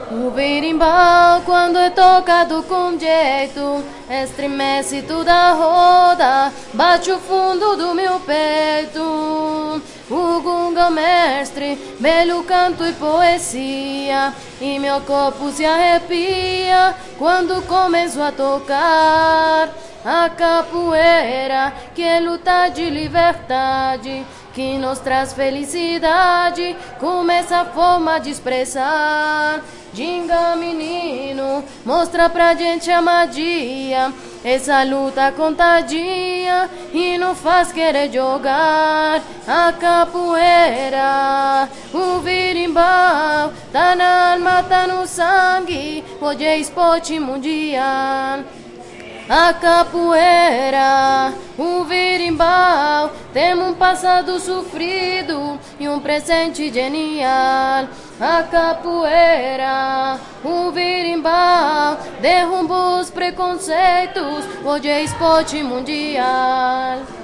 O berimbau, quando é tocado com jeito, estremece toda a roda, bate o fundo do meu peito. O gunga mestre, belo canto e poesia, e meu corpo se arrepia quando começo a tocar. A capoeira, que é luta de liberdade, que nos traz felicidade, como essa forma de expressar. Ginga menino, mostra pra gente a magia, essa luta contagia e não faz querer jogar. A capoeira, o berimbau, tá na alma, tá no sangue, hoje é esporte mundial. A capoeira, o berimbau, temos um passado sofrido e um presente genial. A capoeira, o berimbau, derruba os preconceitos, hoje é esporte mundial.